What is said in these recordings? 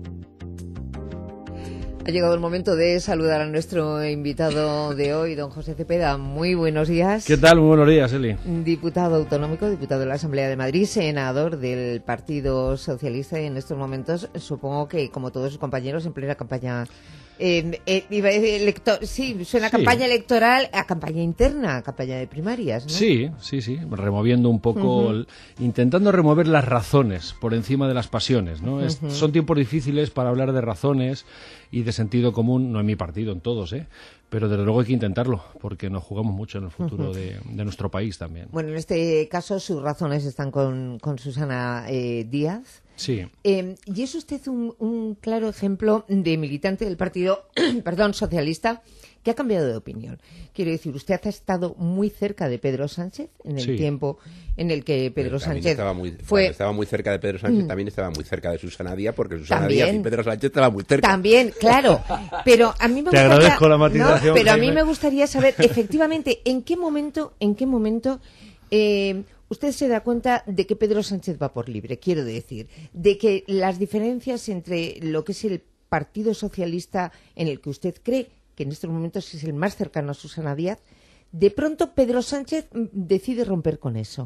Ha llegado el momento de saludar a nuestro invitado de hoy, don José Cepeda. Muy buenos días. ¿Qué tal? Muy buenos días, Eli. Diputado autonómico, diputado de la Asamblea de Madrid, senador del Partido Socialista y en estos momentos, supongo que como todos sus compañeros, en plena campaña... suena campaña electoral a campaña interna, a campaña de primarias, ¿no? Sí, removiendo un poco, intentando remover las razones por encima de las pasiones, ¿no? Son tiempos difíciles para hablar de razones y de sentido común, no en mi partido, en todos, pero desde luego hay que intentarlo, porque nos jugamos mucho en el futuro de nuestro país también. Bueno, en este caso sus razones están con Susana Díaz. Sí. Y es usted un claro ejemplo de militante del Partido Socialista que ha cambiado de opinión. Quiero decir, usted ha estado muy cerca de Pedro Sánchez en el tiempo en el que Pedro Sánchez estaba muy cerca de Pedro Sánchez, también estaba muy cerca de Susana Díaz, porque Susana Díaz y Pedro Sánchez estaban muy cerca. También, claro. Pero a mí me gustaría, agradezco la matización. Pero a mí me gustaría saber, efectivamente, en qué momento usted se da cuenta de que Pedro Sánchez va por libre, quiero decir, de que las diferencias entre lo que es el Partido Socialista en el que usted cree que en estos momentos es el más cercano a Susana Díaz, de pronto Pedro Sánchez decide romper con eso.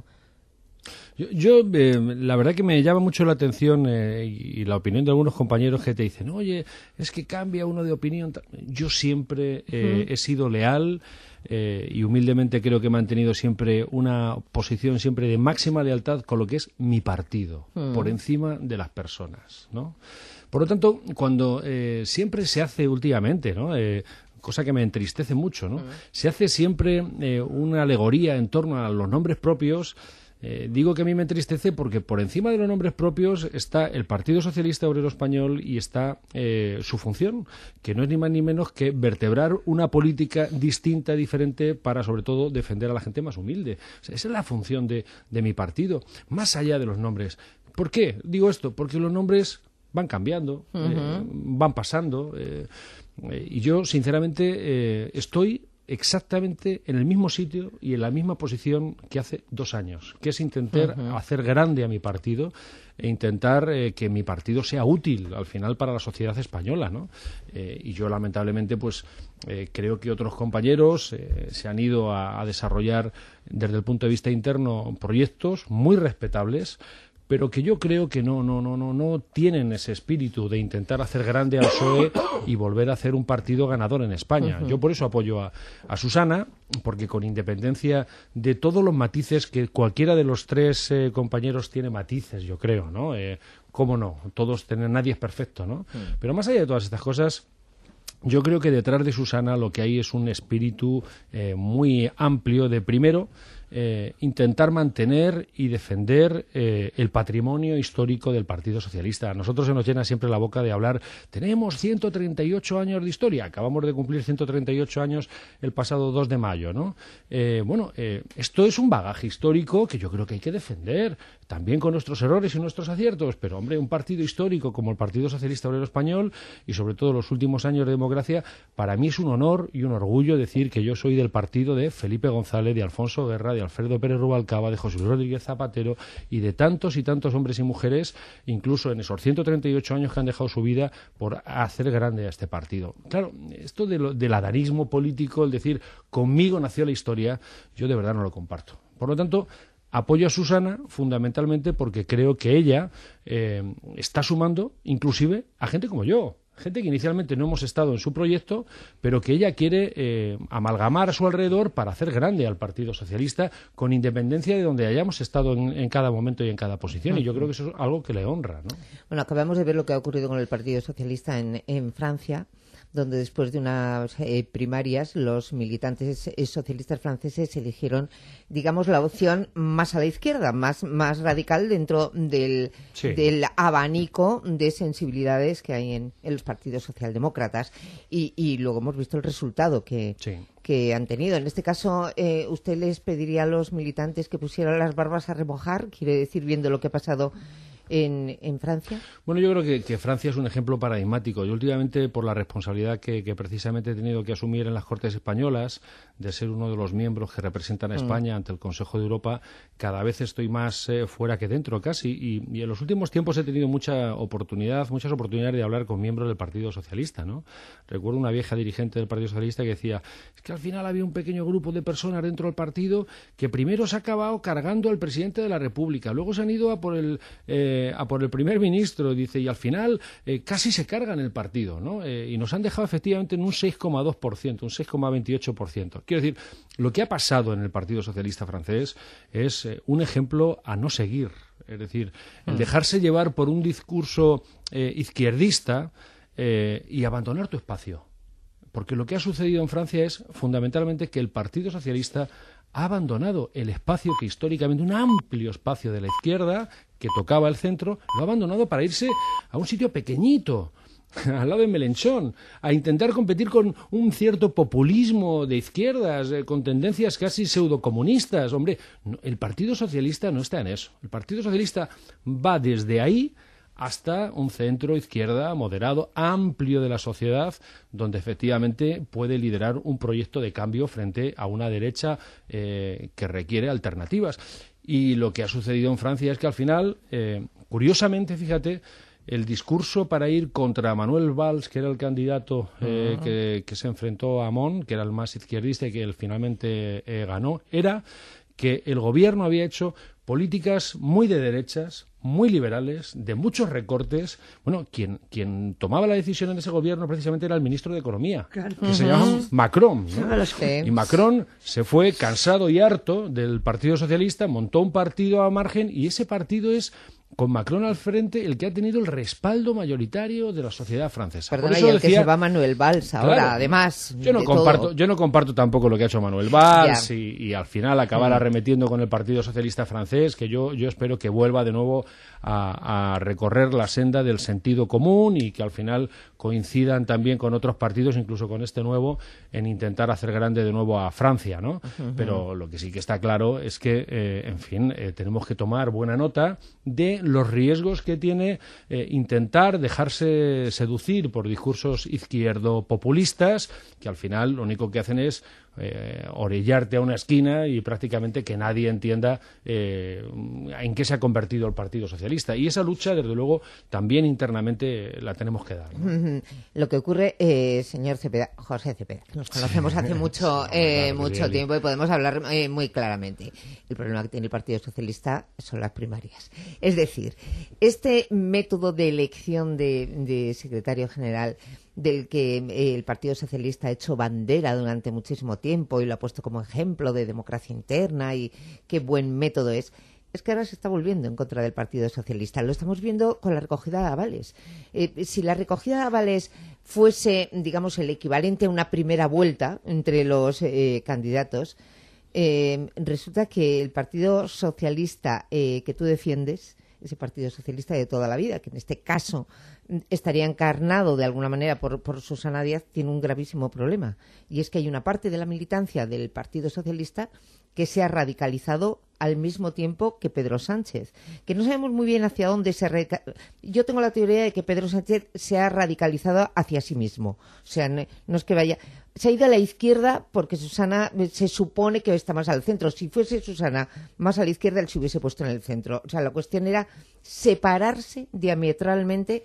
Yo la verdad que me llama mucho la atención y la opinión de algunos compañeros que te dicen, oye, es que cambia uno de opinión. Yo siempre he sido leal y humildemente creo que he mantenido siempre una posición siempre de máxima lealtad con lo que es mi partido, por encima de las personas, ¿no? Por lo tanto, cuando siempre se hace últimamente, ¿no? Cosa que me entristece mucho, ¿no? Se hace siempre una alegoría en torno a los nombres propios. Digo que a mí me entristece porque por encima de los nombres propios está el Partido Socialista Obrero Español y está su función, que no es ni más ni menos que vertebrar una política distinta, diferente, para sobre todo defender a la gente más humilde. O sea, esa es la función de mi partido, más allá de los nombres. ¿Por qué digo esto? Porque los nombres van cambiando, van pasando, y yo sinceramente estoy exactamente en el mismo sitio y en la misma posición que hace 2 años, que es intentar hacer grande a mi partido e intentar que mi partido sea útil al final para la sociedad española, ¿no? Y yo lamentablemente pues creo que otros compañeros se han ido a desarrollar desde el punto de vista interno proyectos muy respetables, pero que yo creo que no tienen ese espíritu de intentar hacer grande al PSOE y volver a hacer un partido ganador en España. Yo por eso apoyo a Susana, porque con independencia de todos los matices, que cualquiera de los 3 compañeros tiene matices, yo creo, ¿no? ¿Cómo no? Nadie es perfecto, ¿no? Pero más allá de todas estas cosas, yo creo que detrás de Susana lo que hay es un espíritu muy amplio de, primero, intentar mantener y defender el patrimonio histórico del Partido Socialista. A nosotros se nos llena siempre la boca de hablar, tenemos 138 años de historia, acabamos de cumplir 138 años el pasado 2 de mayo, ¿no? Esto es un bagaje histórico que yo creo que hay que defender, también con nuestros errores y nuestros aciertos, pero hombre, un partido histórico como el Partido Socialista Obrero Español y sobre todo los últimos años de democracia, para mí es un honor y un orgullo decir que yo soy del partido de Felipe González, de Alfonso Guerra, de Alfredo Pérez Rubalcaba, de José Luis Rodríguez Zapatero y de tantos y tantos hombres y mujeres, incluso en esos 138 años que han dejado su vida por hacer grande a este partido. Claro, esto del adanismo político, el decir conmigo nació la historia, yo de verdad no lo comparto. Por lo tanto, apoyo a Susana fundamentalmente porque creo que ella está sumando inclusive a gente como yo. Gente que inicialmente no hemos estado en su proyecto, pero que ella quiere amalgamar a su alrededor para hacer grande al Partido Socialista, con independencia de donde hayamos estado en cada momento y en cada posición. Y yo creo que eso es algo que le honra, ¿no? Bueno, acabamos de ver lo que ha ocurrido con el Partido Socialista en Francia, donde después de unas primarias los militantes socialistas franceses eligieron, digamos, la opción más a la izquierda, más radical dentro del abanico de sensibilidades que hay en los partidos socialdemócratas. Y luego hemos visto el resultado que han tenido. En este caso, ¿usted les pediría a los militantes que pusieran las barbas a remojar? Quiere decir, viendo lo que ha pasado en Francia? Bueno, yo creo que Francia es un ejemplo paradigmático. Yo últimamente, por la responsabilidad que precisamente he tenido que asumir en las Cortes Españolas, de ser uno de los miembros que representan a España ante el Consejo de Europa, cada vez estoy más fuera que dentro casi, y en los últimos tiempos he tenido muchas oportunidades de hablar con miembros del Partido Socialista, ¿no? Recuerdo una vieja dirigente del Partido Socialista que decía, es que al final había un pequeño grupo de personas dentro del partido que primero se ha acabado cargando al presidente de la República, luego se han ido a por el primer ministro, dice, y al final casi se cargan el partido, ¿no? Y nos han dejado efectivamente en un 6,2%, un 6,28%. Quiero decir, lo que ha pasado en el Partido Socialista francés es un ejemplo a no seguir. Es decir, el dejarse llevar por un discurso izquierdista y abandonar tu espacio. Porque lo que ha sucedido en Francia es fundamentalmente que el Partido Socialista ha abandonado el espacio que históricamente, un amplio espacio de la izquierda que tocaba el centro, lo ha abandonado para irse a un sitio pequeñito, al lado de Mélenchon, a intentar competir con un cierto populismo de izquierdas, con tendencias casi pseudocomunistas. Hombre, no, el Partido Socialista no está en eso. El Partido Socialista va desde ahí hasta un centro izquierda moderado, amplio de la sociedad, donde efectivamente puede liderar un proyecto de cambio frente a una derecha que requiere alternativas. Y lo que ha sucedido en Francia es que al final, curiosamente, fíjate, el discurso para ir contra Manuel Valls, que era el candidato que se enfrentó a Hamon, que era el más izquierdista y que él finalmente ganó, era que el gobierno había hecho políticas muy de derechas, muy liberales, de muchos recortes. Bueno, quien tomaba la decisión en ese gobierno precisamente era el ministro de Economía, que se llama Macron, ¿no? Y Macron se fue cansado y harto del Partido Socialista, montó un partido a margen, y ese partido es, con Macron al frente, el que ha tenido el respaldo mayoritario de la sociedad francesa. Perdona, y el que se va Manuel Valls ahora, claro, además. Yo no comparto tampoco lo que ha hecho Manuel Valls y al final acabar arremetiendo con el Partido Socialista francés, que yo espero que vuelva de nuevo a recorrer la senda del sentido común y que al final coincidan también con otros partidos, incluso con este nuevo, en intentar hacer grande de nuevo a Francia, ¿no? Pero lo que sí que está claro es que, en fin, tenemos que tomar buena nota de los riesgos que tiene intentar dejarse seducir por discursos izquierdo-populistas, que al final lo único que hacen es orillarte a una esquina y prácticamente que nadie entienda en qué se ha convertido el Partido Socialista. Y esa lucha, desde luego, también internamente la tenemos que dar, ¿no? Lo que ocurre, señor Cepeda, José Cepeda, que nos conocemos hace mucho tiempo y podemos hablar muy claramente. El problema que tiene el Partido Socialista son las primarias. Es decir, este método de elección de secretario general del que el Partido Socialista ha hecho bandera durante muchísimo tiempo y lo ha puesto como ejemplo de democracia interna y qué buen método es que ahora se está volviendo en contra del Partido Socialista. Lo estamos viendo con la recogida de avales. Si la recogida de avales fuese, digamos, el equivalente a una primera vuelta entre los candidatos, resulta que el Partido Socialista que tú defiendes, ese Partido Socialista de toda la vida, que en este caso estaría encarnado de alguna manera por Susana Díaz, tiene un gravísimo problema. Y es que hay una parte de la militancia del Partido Socialista que se ha radicalizado al mismo tiempo que Pedro Sánchez, que no sabemos muy bien hacia dónde Yo tengo la teoría de que Pedro Sánchez se ha radicalizado hacia sí mismo. O sea, no es que vaya... Se ha ido a la izquierda porque Susana se supone que está más al centro. Si fuese Susana más a la izquierda, él se hubiese puesto en el centro. O sea, la cuestión era separarse diametralmente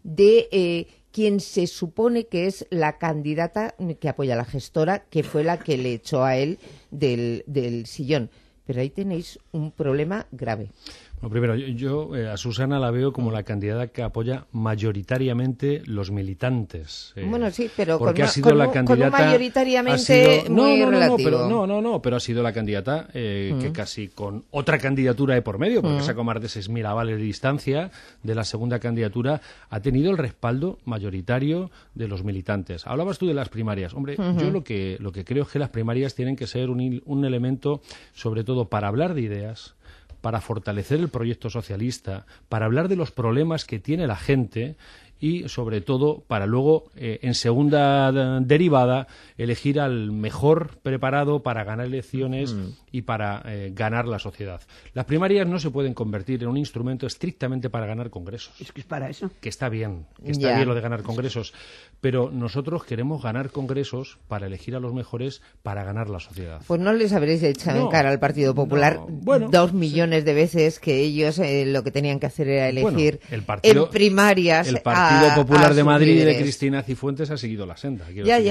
de quien se supone que es la candidata que apoya a la gestora, que fue la que le echó a él del sillón. Pero ahí tenéis un problema grave. Bueno, primero, yo a Susana la veo como la candidata que apoya mayoritariamente los militantes. Bueno, sí, pero porque con, ha sido con, la candidata, con un mayoritariamente muy relativo. Pero ha sido la candidata que casi con otra candidatura de por medio, porque sacó más de 6.000 avales de distancia de la segunda candidatura, ha tenido el respaldo mayoritario de los militantes. Hablabas tú de las primarias. Hombre, yo lo que creo es que las primarias tienen que ser un elemento, sobre todo, para hablar de ideas, para fortalecer el proyecto socialista, para hablar de los problemas que tiene la gente y, sobre todo, para luego, en segunda derivada, elegir al mejor preparado para ganar elecciones y para ganar la sociedad. Las primarias no se pueden convertir en un instrumento estrictamente para ganar congresos. Es que es para eso. Que está bien lo de ganar congresos, pero nosotros queremos ganar congresos para elegir a los mejores para ganar la sociedad. Pues no les habréis echado en cara al Partido Popular 2 millones de veces que ellos lo que tenían que hacer era elegir en primarias el Partido Popular de Madrid de Cristina Cifuentes ha seguido la senda.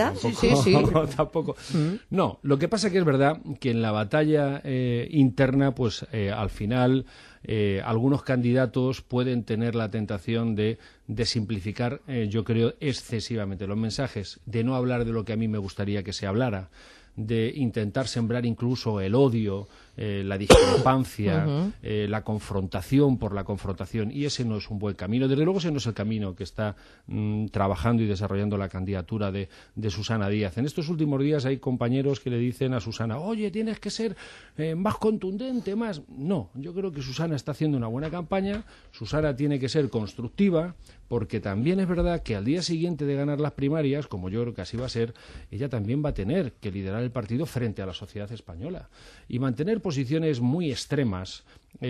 Tampoco. No, lo que pasa que es verdad que en la batalla interna, pues al final algunos candidatos pueden tener la tentación de simplificar, yo creo, excesivamente los mensajes, de no hablar de lo que a mí me gustaría que se hablara, de intentar sembrar incluso el odio, la discrepancia, la confrontación por la confrontación, y ese no es un buen camino. Desde luego ese no es el camino que está trabajando y desarrollando la candidatura de Susana Díaz. En estos últimos días hay compañeros que le dicen a Susana, oye, tienes que ser más contundente, más... No, yo creo que Susana está haciendo una buena campaña, Susana tiene que ser constructiva, porque también es verdad que al día siguiente de ganar las primarias, como yo creo que así va a ser, ella también va a tener que liderar el partido frente a la sociedad española y mantener posiciones muy extremas,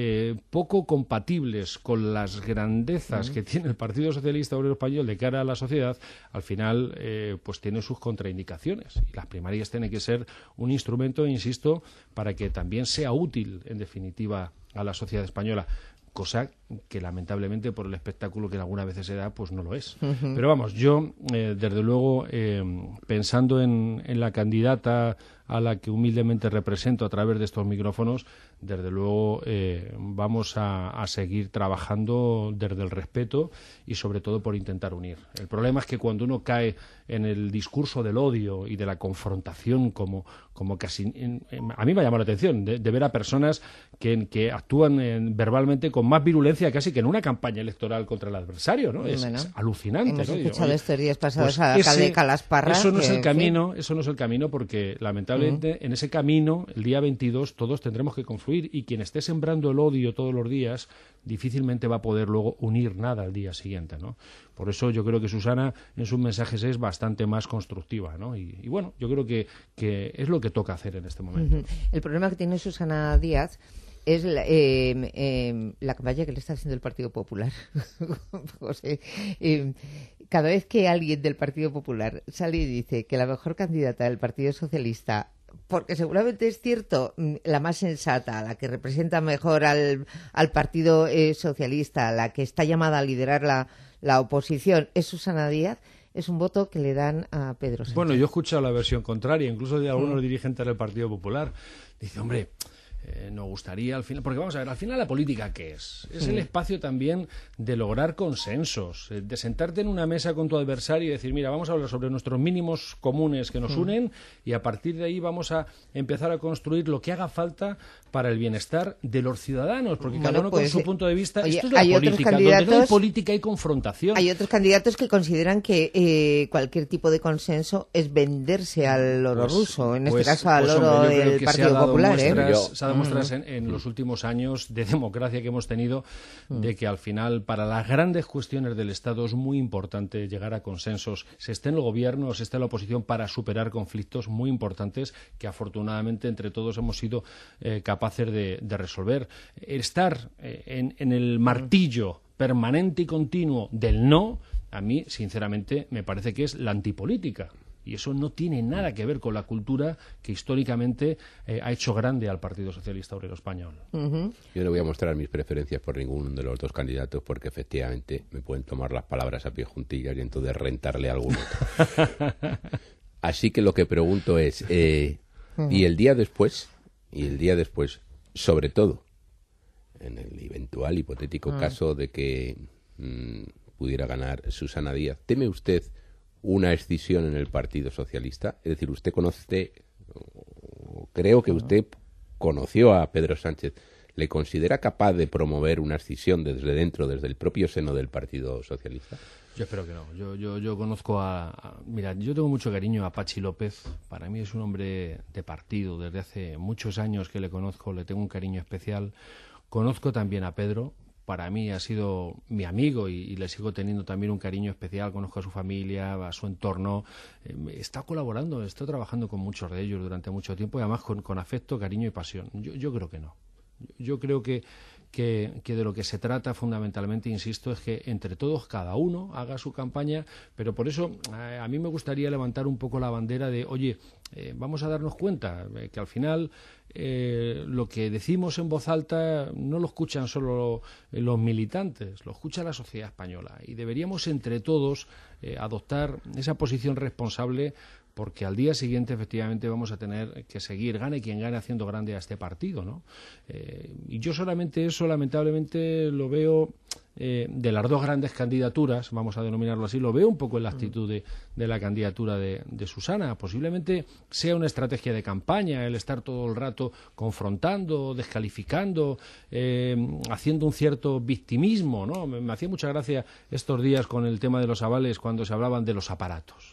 poco compatibles con las grandezas que tiene el Partido Socialista Obrero Español de cara a la sociedad, al final pues tiene sus contraindicaciones, y las primarias tienen que ser un instrumento, insisto, para que también sea útil en definitiva a la sociedad española, cosa que lamentablemente por el espectáculo que algunas veces se da, pues no lo es. Pero vamos, yo desde luego pensando en la candidata a la que humildemente represento a través de estos micrófonos, desde luego vamos a seguir trabajando desde el respeto y sobre todo por intentar unir. El problema es que cuando uno cae en el discurso del odio y de la confrontación, como casi... a mí me ha llamado la atención de ver a personas que actúan verbalmente con más virulencia casi que en una campaña electoral contra el adversario, ¿no? Es alucinante. Hemos ¿no? escuchado estos días pasados al alcalde Calasparra. Eso no es el camino, porque lamentablemente en ese camino, el día 22, todos tendremos que confluir, y quien esté sembrando el odio todos los días difícilmente va a poder luego unir nada al día siguiente, ¿no? Por eso yo creo que Susana en sus mensajes es bastante más constructiva, ¿no? Y bueno, yo creo que es lo que toca hacer en este momento. El problema que tiene Susana Díaz es la campaña que le está haciendo el Partido Popular. José, cada vez que alguien del Partido Popular sale y dice que la mejor candidata del Partido Socialista, porque seguramente es cierto, la más sensata, la que representa mejor al Partido Socialista, la que está llamada a liderar la oposición, es Susana Díaz, es un voto que le dan a Pedro Sánchez. Bueno, yo he escuchado la versión contraria, incluso de algunos dirigentes del Partido Popular. Dice, hombre... nos gustaría al final, porque vamos a ver, al final la política ¿qué es? Es el espacio también de lograr consensos, de sentarte en una mesa con tu adversario y decir, mira, vamos a hablar sobre nuestros mínimos comunes que nos unen, y a partir de ahí vamos a empezar a construir lo que haga falta para el bienestar de los ciudadanos, porque cada uno con su punto de vista. Oye, esto es la política, donde no hay política hay confrontación. Hay otros candidatos que consideran que cualquier tipo de consenso es venderse al oro ruso, en este caso al oro del Partido Popular. Se ha dado muestras en los últimos años de democracia que hemos tenido, de que al final para las grandes cuestiones del Estado es muy importante llegar a consensos, se esté en el gobierno o se esté en la oposición, para superar conflictos muy importantes que afortunadamente entre todos hemos sido capaces de resolver. Estar en el martillo permanente y continuo del no, a mí sinceramente me parece que es la antipolítica. Y eso no tiene nada que ver con la cultura que históricamente ha hecho grande al Partido Socialista Obrero Español. Yo no voy a mostrar mis preferencias por ninguno de los dos candidatos, porque efectivamente me pueden tomar las palabras a pie juntillas y entonces rentarle a alguno. Así que lo que pregunto es, ¿y el día después, sobre todo, en el eventual hipotético caso de que pudiera ganar Susana Díaz, teme usted una escisión en el Partido Socialista? Es decir, usted creo que usted conoció a Pedro Sánchez. ¿Le considera capaz de promover una escisión desde dentro, desde el propio seno del Partido Socialista? Yo espero que no. Yo conozco mira, yo tengo mucho cariño a Pachi López. Para mí es un hombre de partido. Desde hace muchos años que le conozco, le tengo un cariño especial. Conozco también a Pedro. para mí ha sido mi amigo y le sigo teniendo también un cariño especial, conozco a su familia, a su entorno, está colaborando, está trabajando con muchos de ellos durante mucho tiempo y además con afecto, cariño y pasión. Yo creo que no. Yo creo que de lo que se trata fundamentalmente, insisto, es que entre todos cada uno haga su campaña, pero por eso a mí me gustaría levantar un poco la bandera de, oye, vamos a darnos cuenta que al final lo que decimos en voz alta no lo escuchan solo los militantes, lo escucha la sociedad española y deberíamos entre todos adoptar esa posición responsable, porque al día siguiente efectivamente vamos a tener que seguir, gane quien gane, haciendo grande a este partido, ¿no? Y yo solamente eso, lamentablemente, lo veo de las dos grandes candidaturas, vamos a denominarlo así, lo veo un poco en la actitud de la candidatura de Susana. Posiblemente sea una estrategia de campaña el estar todo el rato confrontando, descalificando, haciendo un cierto victimismo, ¿no? Me hacía mucha gracia estos días con el tema de los avales cuando se hablaban de los aparatos.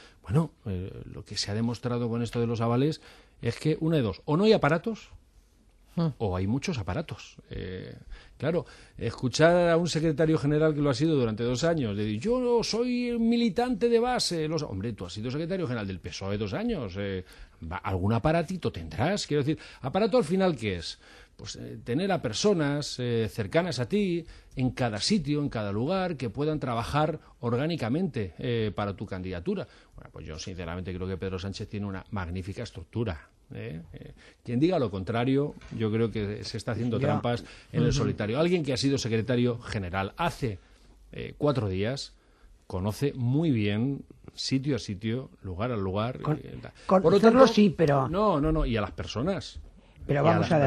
Lo que se ha demostrado con esto de los avales es que una de dos, o no hay aparatos o hay muchos aparatos. Claro, escuchar a un secretario general que lo ha sido durante 2 años, de decir, yo soy militante de base, hombre, tú has sido secretario general del PSOE 2 años, algún aparatito tendrás, quiero decir, aparato al final, ¿qué es? Pues tener a personas cercanas a ti en cada sitio, en cada lugar, que puedan trabajar orgánicamente para tu candidatura. Bueno, pues yo sinceramente creo que Pedro Sánchez tiene una magnífica estructura. Quien diga lo contrario, yo creo que se está haciendo trampas en el solitario. Alguien que ha sido secretario general hace 4 días conoce muy bien sitio a sitio, lugar a lugar. Conocerlo sí, pero... No, y a las personas. Pero vamos a ver.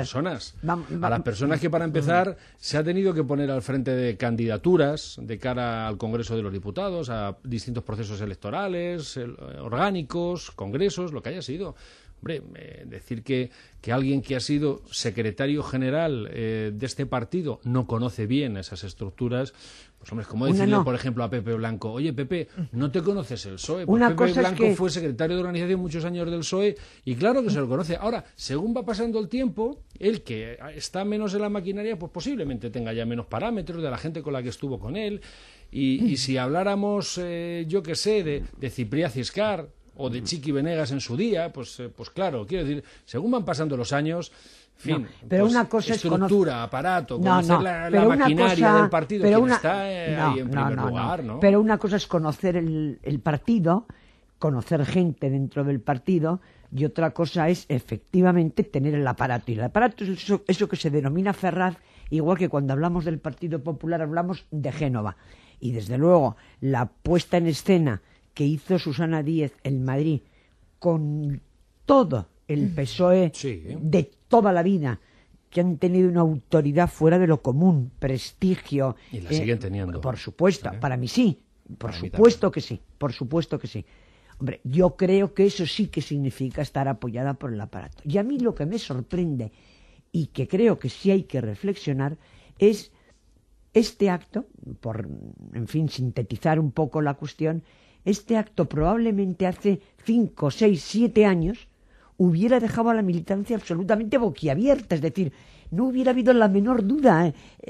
A las personas que, para empezar, se ha tenido que poner al frente de candidaturas de cara al Congreso de los Diputados, a distintos procesos electorales, orgánicos, congresos, lo que haya sido. Hombre, decir que alguien que ha sido secretario general de este partido no conoce bien esas estructuras, pues hombre, es como decirle, por ejemplo, a Pepe Blanco, oye, Pepe, ¿no te conoces el PSOE? Pues Pepe Blanco fue secretario de organización muchos años del PSOE y claro que se lo conoce. Ahora, según va pasando el tiempo, el que está menos en la maquinaria, pues posiblemente tenga ya menos parámetros de la gente con la que estuvo con él. Y si habláramos, yo qué sé, de Ciprià Ciscar o de Chiqui Venegas en su día, pues claro, quiero decir, según van pasando los años, en fin, pero pues, una cosa estructura, aparato, conocer la maquinaria del partido, quien está ahí en primer lugar, ¿no? Pero una cosa es conocer el partido, conocer gente dentro del partido, y otra cosa es efectivamente tener el aparato. Y el aparato es eso que se denomina Ferraz, igual que cuando hablamos del Partido Popular hablamos de Génova. Y desde luego la puesta en escena que hizo Susana Díez en Madrid con todo el PSOE de toda la vida, que han tenido una autoridad fuera de lo común, prestigio. Y la siguen teniendo. Por supuesto, para mí sí, por supuesto que sí. Hombre, yo creo que eso sí que significa estar apoyada por el aparato. Y a mí lo que me sorprende, y que creo que sí hay que reflexionar, es este acto, por, en fin, sintetizar un poco la cuestión. Este acto probablemente hace 5, 6, 7 años hubiera dejado a la militancia absolutamente boquiabierta, es decir, no hubiera habido la menor duda,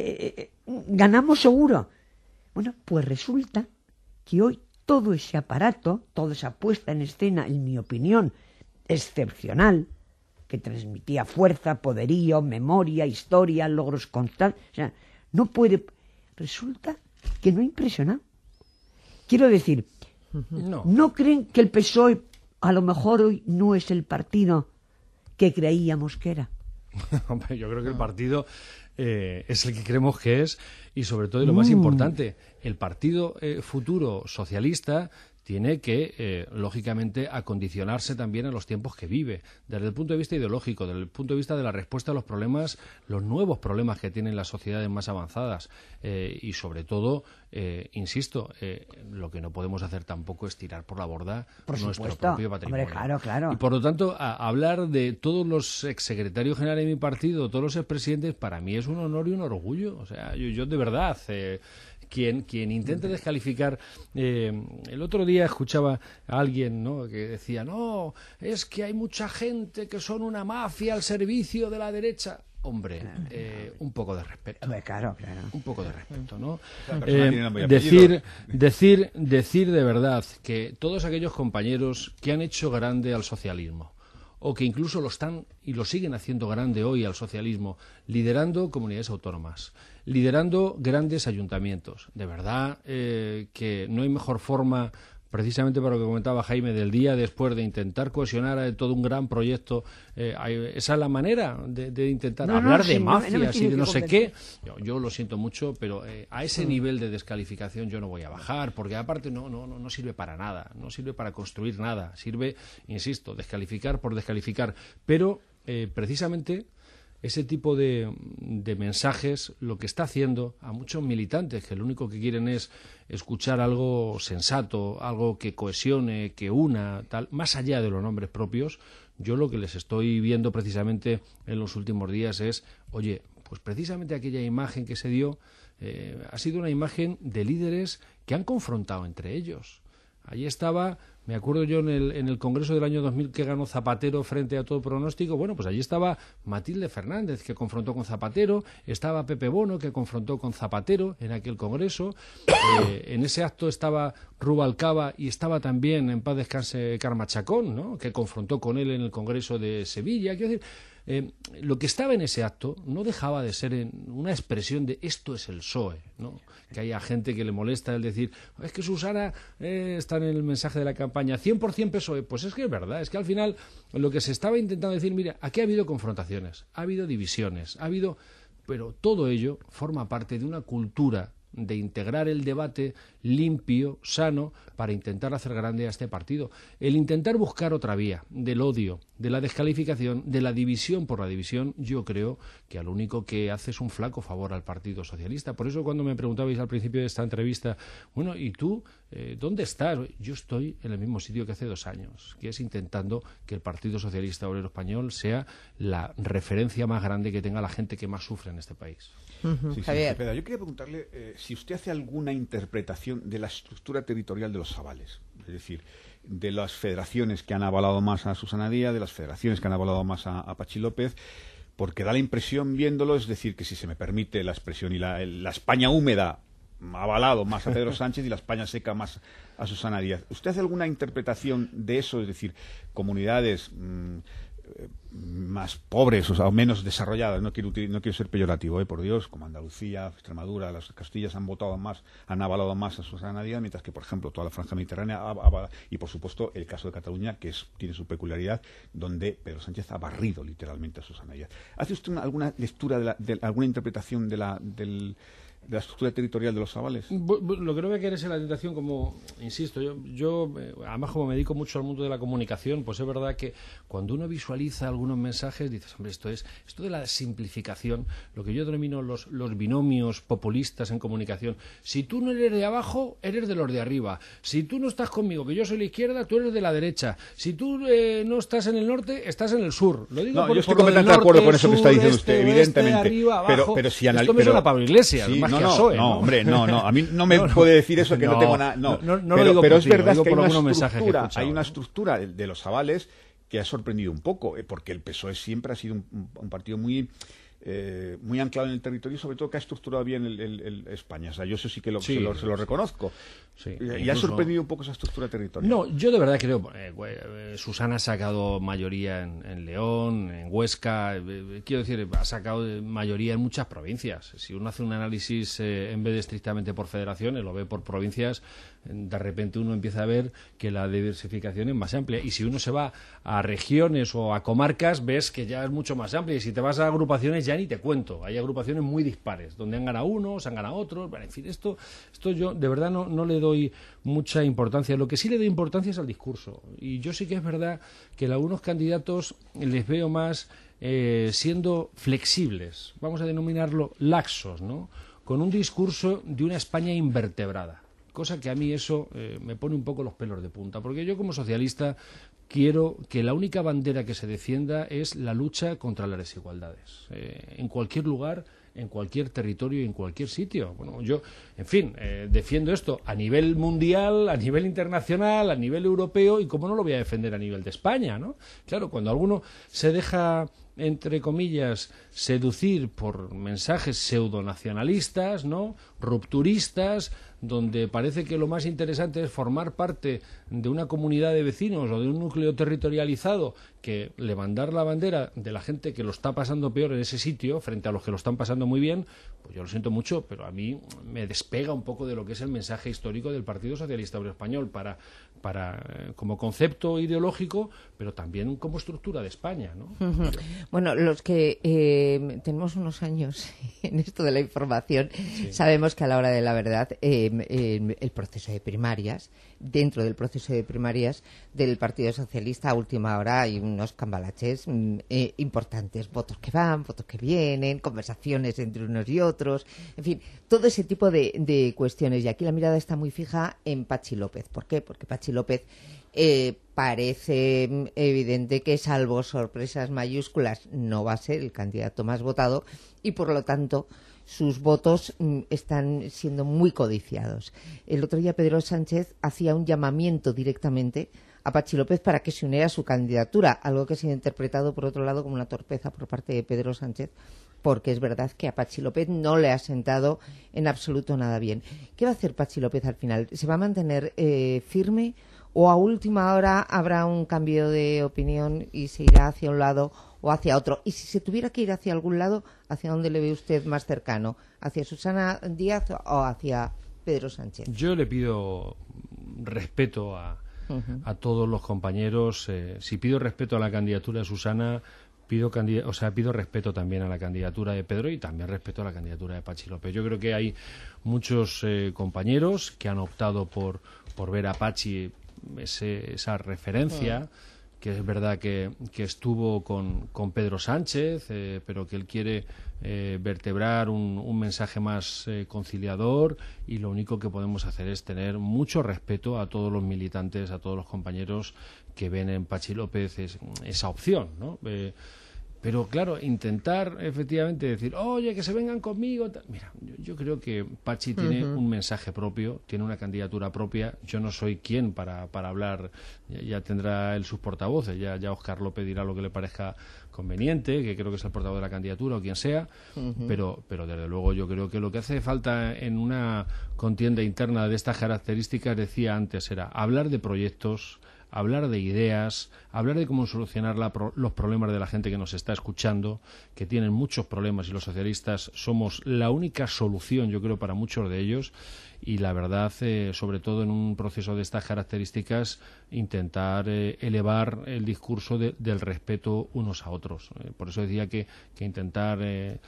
ganamos seguro. Bueno, pues resulta que hoy todo ese aparato, toda esa puesta en escena, en mi opinión, excepcional, que transmitía fuerza, poderío, memoria, historia, logros constantes, o sea, resulta que no ha impresionado. Quiero decir, ¿no creen que el PSOE a lo mejor hoy no es el partido que creíamos que era? Hombre, yo creo que el partido es el que creemos que es, y sobre todo, y lo más importante, el partido futuro socialista tiene que, lógicamente, acondicionarse también a los tiempos que vive, desde el punto de vista ideológico, desde el punto de vista de la respuesta a los problemas, los nuevos problemas que tienen las sociedades más avanzadas, y sobre todo, insisto, lo que no podemos hacer tampoco es tirar por la borda nuestro propio patrimonio. Hombre, claro. Y por lo tanto, hablar de todos los exsecretarios generales de mi partido, todos los expresidentes, para mí es un honor y un orgullo. O sea, yo de verdad... Quien intente descalificar, el otro día escuchaba a alguien, ¿no?, que decía, no, es que hay mucha gente que son una mafia al servicio de la derecha. hombre, un poco de respeto. Claro. Un poco de respeto, ¿no? Decir de verdad que todos aquellos compañeros que han hecho grande al socialismo, o que incluso lo están y lo siguen haciendo grande hoy al socialismo, liderando comunidades autónomas, liderando grandes ayuntamientos. De verdad que no hay mejor forma, precisamente para lo que comentaba Jaime, del día después de intentar cohesionar todo un gran proyecto. Esa es la manera de intentar hablar de mafias y de no sé qué. Yo lo siento mucho, pero a ese nivel de descalificación yo no voy a bajar, porque aparte no sirve para nada, no sirve para construir nada. Sirve, insisto, descalificar por descalificar. Pero precisamente ese tipo de mensajes lo que está haciendo a muchos militantes que lo único que quieren es escuchar algo sensato, algo que cohesione, que una, tal, más allá de los nombres propios. Yo lo que les estoy viendo precisamente en los últimos días es, oye, pues precisamente aquella imagen que se dio ha sido una imagen de líderes que han confrontado entre ellos. Allí estaba, me acuerdo yo en el Congreso del año 2000 que ganó Zapatero frente a todo pronóstico. Bueno, pues allí estaba Matilde Fernández, que confrontó con Zapatero, estaba Pepe Bono, que confrontó con Zapatero en aquel Congreso. En ese acto estaba Rubalcaba y estaba también, en paz descanse, Carme Chacón, ¿no?, que confrontó con él en el Congreso de Sevilla. Quiero decir, lo que estaba en ese acto no dejaba de ser una expresión de esto es el PSOE, ¿no? Que haya gente que le molesta el decir, es que Susana está en el mensaje de la campaña, 100% PSOE. Pues es que es verdad, es que al final lo que se estaba intentando decir, mira, aquí ha habido confrontaciones, ha habido divisiones, pero todo ello forma parte de una cultura de integrar el debate limpio, sano, para intentar hacer grande a este partido. El intentar buscar otra vía del odio, de la descalificación, de la división por la división, yo creo que lo único que hace es un flaco favor al Partido Socialista. Por eso cuando me preguntabais al principio de esta entrevista, bueno, ¿y tú dónde estás? Yo estoy en el mismo sitio que hace 2 años, que es intentando que el Partido Socialista Obrero Español sea la referencia más grande que tenga la gente que más sufre en este país. Sí, Javier. Yo quería preguntarle si usted hace alguna interpretación de la estructura territorial de los avales, es decir, de las federaciones que han avalado más a Susana Díaz, de las federaciones que han avalado más a Pachi López, porque da la impresión viéndolo, es decir, que si se me permite la expresión, y la España húmeda ha avalado más a Pedro Sánchez y la España seca más a Susana Díaz. ¿Usted hace alguna interpretación de eso? Es decir, comunidades más pobres o menos desarrolladas, no quiero ser peyorativo, por Dios, como Andalucía, Extremadura, las Castillas han avalado más a Susana Díaz, mientras que, por ejemplo, toda la franja mediterránea y, por supuesto, el caso de Cataluña, que tiene su peculiaridad, donde Pedro Sánchez ha barrido literalmente a Susana Díaz. ¿Hace usted alguna lectura, alguna interpretación de la estructura territorial de los avales? Lo que no voy a querer es la tentación, como insisto, yo además como me dedico mucho al mundo de la comunicación, pues es verdad que cuando uno visualiza algunos mensajes dices, hombre, esto de la simplificación, lo que yo denomino los binomios populistas en comunicación. Si tú no eres de abajo, eres de los de arriba. Si tú no estás conmigo, que yo soy la izquierda, tú eres de la derecha. Si tú no estás en el norte, estás en el sur. Lo digo yo estoy completamente de acuerdo con eso que está diciendo usted, evidentemente. Arriba, abajo, pero si esto me suena a Pablo Iglesias, sí, más no, que a PSOE, no, hombre, no. A mí no me puede decir eso, que no tengo nada. Pero es verdad que hay una estructura de los avales que ha sorprendido un poco, porque el PSOE siempre ha sido un partido muy anclado en el territorio y sobre todo que ha estructurado bien el España. O sea, yo eso sí que se lo reconozco. Sí, y ha sorprendido un poco esa estructura territorial. No, yo de verdad creo, Susana ha sacado mayoría en León, en Huesca, quiero decir, ha sacado mayoría en muchas provincias. Si uno hace un análisis en vez de estrictamente por federaciones, lo ve por provincias, de repente uno empieza a ver que la diversificación es más amplia. Y si uno se va a regiones o a comarcas, ves que ya es mucho más amplia. Y si te vas a agrupaciones, ya ni te cuento. Hay agrupaciones muy dispares, donde han ganado unos, han ganado otros. Bueno, en fin, esto yo de verdad no le doy mucha importancia. Lo que sí le doy importancia es al discurso. Y yo sí que es verdad que a algunos candidatos les veo más siendo flexibles, vamos a denominarlo laxos, ¿no? Con un discurso de una España invertebrada. Cosa que a mí eso me pone un poco los pelos de punta, porque yo como socialista quiero que la única bandera que se defienda es la lucha contra las desigualdades, en cualquier lugar, en cualquier territorio y en cualquier sitio. Bueno, yo, en fin, defiendo esto a nivel mundial, a nivel internacional, a nivel europeo, y cómo no lo voy a defender a nivel de España, ¿no? Claro, cuando alguno se deja entre comillas, seducir por mensajes pseudonacionalistas, ¿no?, rupturistas, donde parece que lo más interesante es formar parte de una comunidad de vecinos o de un núcleo territorializado, que levantar la bandera de la gente que lo está pasando peor en ese sitio frente a los que lo están pasando muy bien, pues yo lo siento mucho, pero a mí me despega un poco de lo que es el mensaje histórico del Partido Socialista Obrero Español como concepto ideológico, pero también como estructura de España, ¿no? Bueno, los que tenemos unos años en esto de la información, sabemos que a la hora de la verdad el proceso de primarias, dentro del proceso de primarias del Partido Socialista, a última hora hay unos cambalaches importantes, votos que van, votos que vienen, conversaciones entre unos y otros, en fin, todo ese tipo de cuestiones. Y aquí la mirada está muy fija en Patxi López. ¿Por qué? Porque Patxi López parece evidente que, salvo sorpresas mayúsculas, no va a ser el candidato más votado y, por lo tanto, sus votos están siendo muy codiciados. El otro día Pedro Sánchez hacía un llamamiento directamente a Patxi López para que se uniera a su candidatura, algo que ha sido interpretado, por otro lado, como una torpeza por parte de Pedro Sánchez, porque es verdad que a Patxi López no le ha sentado en absoluto nada bien. ¿Qué va a hacer Patxi López al final? ¿Se va a mantener firme o a última hora habrá un cambio de opinión y se irá hacia un lado o hacia otro? Y si se tuviera que ir hacia algún lado, ¿hacia dónde le ve usted más cercano? ¿Hacia Susana Díaz o hacia Pedro Sánchez? Yo le pido respeto a todos los compañeros. Si pido respeto a la candidatura de Susana, pido respeto también a la candidatura de Pedro y también respeto a la candidatura de Patxi López. Yo creo que hay muchos compañeros que han optado por ver a Patxi esa referencia, que es verdad que estuvo con Pedro Sánchez, pero que él quiere vertebrar un mensaje más conciliador, y lo único que podemos hacer es tener mucho respeto a todos los militantes, a todos los compañeros que ven en Patxi López esa opción, ¿no? Pero claro, intentar efectivamente decir, oye, que se vengan conmigo. Mira, yo creo que Patxi tiene un mensaje propio, tiene una candidatura propia. Yo no soy quien para hablar, ya tendrá él sus portavoces, ya Óscar López dirá lo que le parezca conveniente, que creo que es el portavoz de la candidatura o quien sea, pero desde luego yo creo que lo que hace falta en una contienda interna de estas características, decía antes, era hablar de proyectos, hablar de ideas, hablar de cómo solucionar los problemas de la gente que nos está escuchando, que tienen muchos problemas, y los socialistas somos la única solución, yo creo, para muchos de ellos. Y la verdad, sobre todo en un proceso de estas características, intentar elevar el discurso del respeto unos a otros. Por eso decía que intentar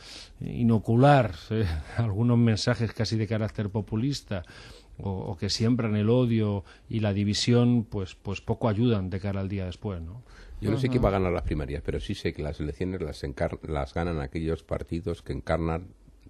inocular algunos mensajes casi de carácter populista, o que siembran el odio y la división, pues poco ayudan de cara al día después, ¿no? Yo no sé quién va a ganar las primarias, pero sí sé que las elecciones las ganan aquellos partidos que encarnan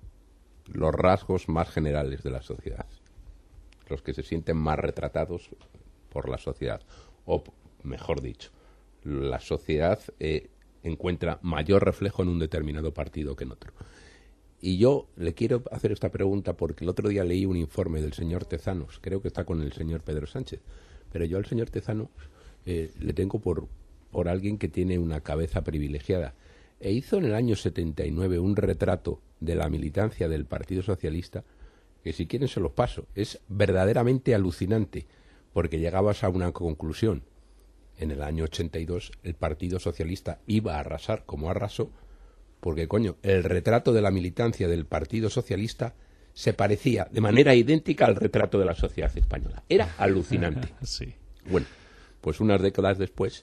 los rasgos más generales de la sociedad, los que se sienten más retratados por la sociedad, o mejor dicho, la sociedad encuentra mayor reflejo en un determinado partido que en otro. Y yo le quiero hacer esta pregunta porque el otro día leí un informe del señor Tezanos, creo que está con el señor Pedro Sánchez, pero yo al señor Tezanos le tengo por alguien que tiene una cabeza privilegiada. E hizo en el año 79 un retrato de la militancia del Partido Socialista, que si quieren se los paso. Es verdaderamente alucinante, porque llegabas a una conclusión. En el año 82 el Partido Socialista iba a arrasar como arrasó, porque, el retrato de la militancia del Partido Socialista se parecía de manera idéntica al retrato de la sociedad española. Era alucinante. Sí. Bueno, pues unas décadas después,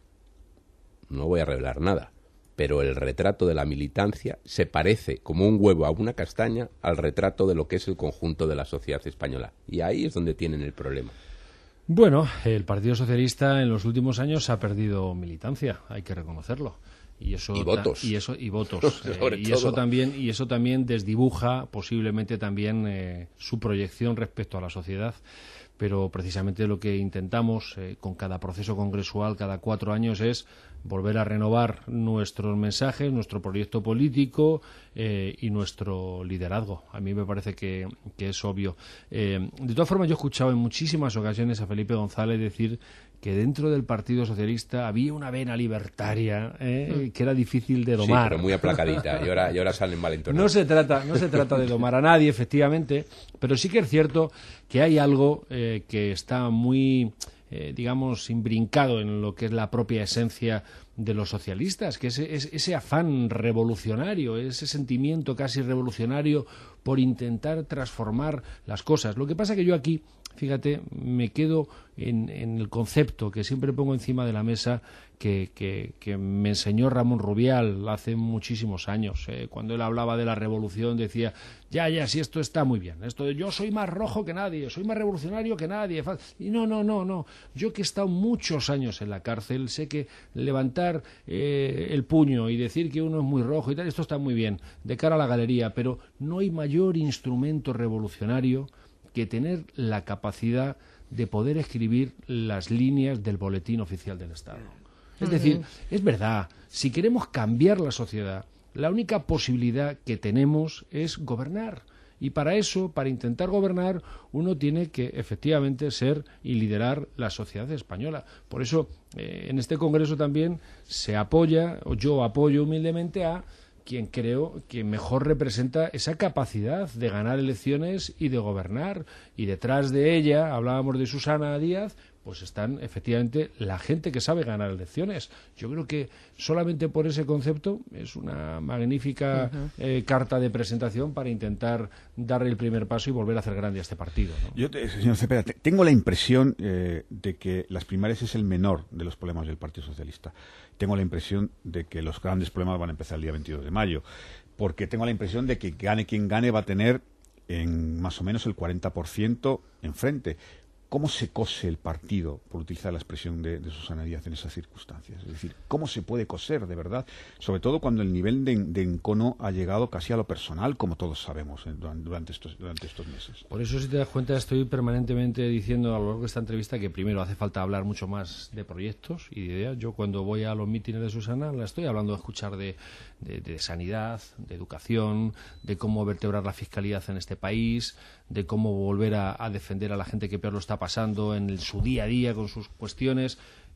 no voy a revelar nada, pero el retrato de la militancia se parece como un huevo a una castaña al retrato de lo que es el conjunto de la sociedad española. Y ahí es donde tienen el problema. Bueno, el Partido Socialista en los últimos años ha perdido militancia, hay que reconocerlo. Y votos. Y eso también desdibuja posiblemente también su proyección respecto a la sociedad. pero precisamente lo que intentamos con cada proceso congresual, cada 4 años, es volver a renovar nuestros mensajes, nuestro proyecto político y nuestro liderazgo. A mí me parece que es obvio. De todas formas, yo he escuchado en muchísimas ocasiones a Felipe González decir que dentro del Partido Socialista había una vena libertaria que era difícil de domar. Sí, pero muy aplacadita, y ahora salen malentonados. No se trata de domar a nadie, efectivamente, pero sí que es cierto que hay algo que está muy, digamos, imbrincado en lo que es la propia esencia de los socialistas, que es ese afán revolucionario, ese sentimiento casi revolucionario por intentar transformar las cosas. Lo que pasa que yo aquí, fíjate, me quedo en el concepto que siempre pongo encima de la mesa que me enseñó Ramón Rubial hace muchísimos años. Cuando él hablaba de la revolución decía, ya, si esto está muy bien, esto de yo soy más rojo que nadie, soy más revolucionario que nadie. Y no. Yo que he estado muchos años en la cárcel, sé que levantar el puño y decir que uno es muy rojo y tal, esto está muy bien, de cara a la galería, pero no hay mayor instrumento revolucionario que tener la capacidad de poder escribir las líneas del boletín oficial del Estado. Es decir, es verdad, si queremos cambiar la sociedad, la única posibilidad que tenemos es gobernar. Y para eso, para intentar gobernar, uno tiene que efectivamente ser y liderar la sociedad española. Por eso, en este Congreso también se apoya, o yo apoyo humildemente a quien creo que mejor representa esa capacidad de ganar elecciones y de gobernar. Y detrás de ella, hablábamos de Susana Díaz, pues están efectivamente la gente que sabe ganar elecciones. Yo creo que solamente por ese concepto es una magnífica carta de presentación para intentar dar el primer paso y volver a hacer grande a este partido, ¿no? Yo, señor Cepeda, tengo la impresión de que las primarias es el menor de los problemas del Partido Socialista. Tengo la impresión de que los grandes problemas van a empezar el día 22 de mayo, porque tengo la impresión de que gane quien gane va a tener en más o menos el 40% enfrente. ¿Cómo se cose el partido, por utilizar la expresión de Susana Díaz, en esas circunstancias? Es decir, ¿cómo se puede coser de verdad? Sobre todo cuando el nivel de encono ha llegado casi a lo personal, como todos sabemos durante estos meses. Por eso, si te das cuenta, estoy permanentemente diciendo a lo largo de esta entrevista que primero hace falta hablar mucho más de proyectos y de ideas. Yo cuando voy a los mítines de Susana la estoy hablando de escuchar de sanidad, de educación, de cómo vertebrar la fiscalidad en este país, de cómo volver a defender a la gente que peor lo está pasando en su día a día con sus cuestiones,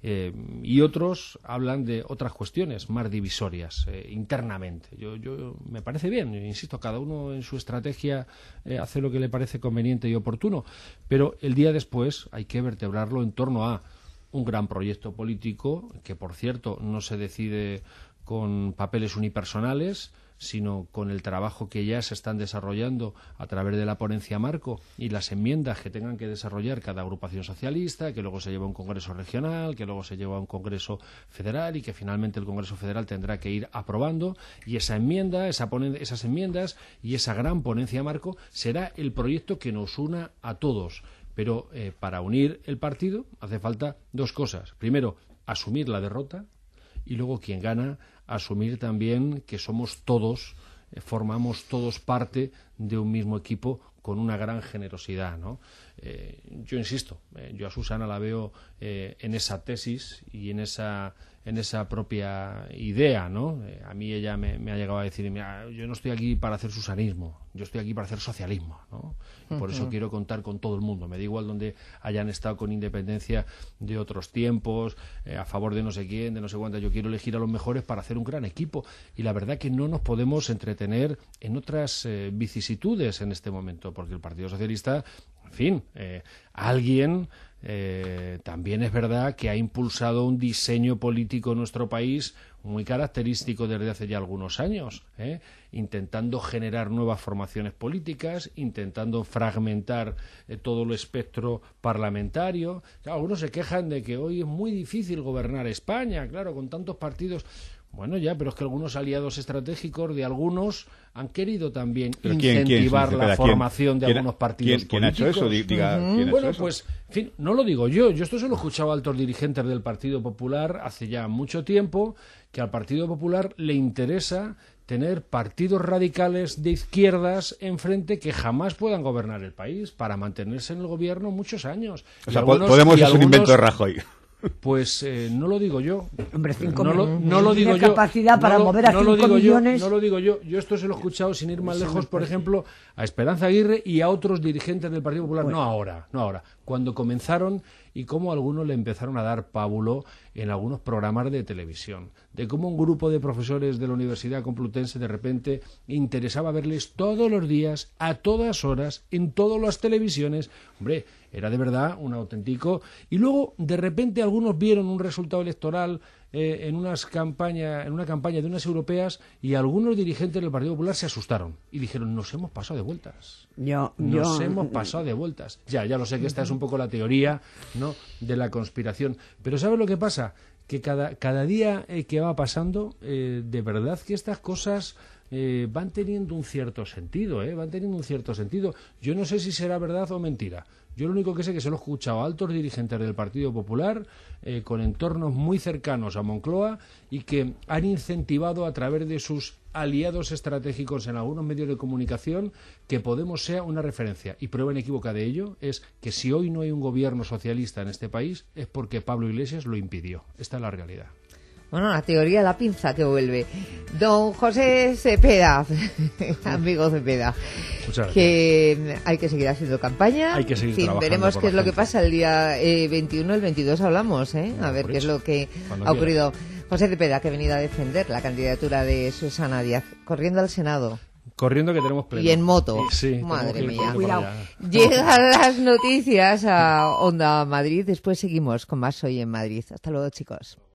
y otros hablan de otras cuestiones más divisorias internamente. Yo me parece bien, insisto, cada uno en su estrategia hace lo que le parece conveniente y oportuno, pero el día después hay que vertebrarlo en torno a un gran proyecto político que, por cierto, no se decide con papeles unipersonales, sino con el trabajo que ya se están desarrollando a través de la ponencia marco y las enmiendas que tengan que desarrollar cada agrupación socialista, que luego se lleva a un congreso regional, que luego se lleva a un congreso federal y que finalmente el Congreso Federal tendrá que ir aprobando, y esa enmienda, esas enmiendas y esa gran ponencia marco será el proyecto que nos una a todos. Pero para unir el partido hace falta dos cosas. Primero, asumir la derrota, y luego quien gana, asumir también que somos todos, formamos todos parte de un mismo equipo con una gran generosidad, ¿no? Yo insisto, yo a Susana la veo en esa tesis y en esa propia idea, ¿no? A mí ella me ha llegado a decir, mira, yo no estoy aquí para hacer susanismo, yo estoy aquí para hacer socialismo, ¿no? Y por eso quiero contar con todo el mundo, me da igual donde hayan estado, con independencia de otros tiempos, a favor de no sé quién, de no sé cuánta. Yo quiero elegir a los mejores para hacer un gran equipo, y la verdad que no nos podemos entretener en otras vicisitudes en este momento, porque el Partido Socialista, en fin, alguien también es verdad que ha impulsado un diseño político en nuestro país muy característico desde hace ya algunos años, intentando generar nuevas formaciones políticas, intentando fragmentar todo el espectro parlamentario. Claro, algunos se quejan de que hoy es muy difícil gobernar España, claro, con tantos partidos. Bueno, ya, pero es que algunos aliados estratégicos de algunos han querido también incentivar la formación de algunos partidos políticos. ¿Quién ha hecho eso? Bueno, pues, en fin, no lo digo yo esto se lo he escuchado a altos dirigentes del Partido Popular hace ya mucho tiempo, que al Partido Popular le interesa tener partidos radicales de izquierdas enfrente que jamás puedan gobernar el país para mantenerse en el gobierno muchos años. O sea, Podemos es un invento de Rajoy. Pues no lo digo yo. Hombre, no lo digo yo. Capacidad para mover a 5 millones. No lo digo yo. Yo esto se lo he escuchado sin ir más lejos, por ejemplo, a Esperanza Aguirre y a otros dirigentes del Partido Popular. Bueno. No ahora. Cuando comenzaron y cómo algunos le empezaron a dar pábulo en algunos programas de televisión. De cómo un grupo de profesores de la Universidad Complutense de repente interesaba verles todos los días, a todas horas, en todas las televisiones. Hombre, era de verdad un auténtico. Y luego, de repente, algunos vieron un resultado electoral en una campaña de unas europeas y algunos dirigentes del Partido Popular se asustaron y dijeron, nos hemos pasado de vueltas. Nos hemos pasado de vueltas. Ya lo sé que esta es un poco la teoría, ¿no?, de la conspiración. Pero ¿sabes lo que pasa? Que cada día que va pasando, de verdad que estas cosas van teniendo un cierto sentido, van teniendo un cierto sentido. Yo no sé si será verdad o mentira. Yo lo único que sé es que se lo he escuchado a altos dirigentes del Partido Popular con entornos muy cercanos a Moncloa y que han incentivado a través de sus aliados estratégicos en algunos medios de comunicación que Podemos sea una referencia. Y prueba inequívoca de ello es que si hoy no hay un gobierno socialista en este país es porque Pablo Iglesias lo impidió. Esta es la realidad. Bueno, la teoría de la pinza te vuelve. Don José Cepeda, amigo Cepeda, que hay que seguir haciendo campaña. Hay que seguir trabajando. Veremos qué es lo que pasa el día 21, el 22 hablamos, a ver qué es lo que ha ocurrido. José Cepeda, que ha venido a defender la candidatura de Susana Díaz, corriendo al Senado. Corriendo que tenemos pleno. Y en moto. Sí, madre mía. Cuidado. Llegan las noticias a Onda Madrid. Después seguimos con más Hoy en Madrid. Hasta luego, chicos.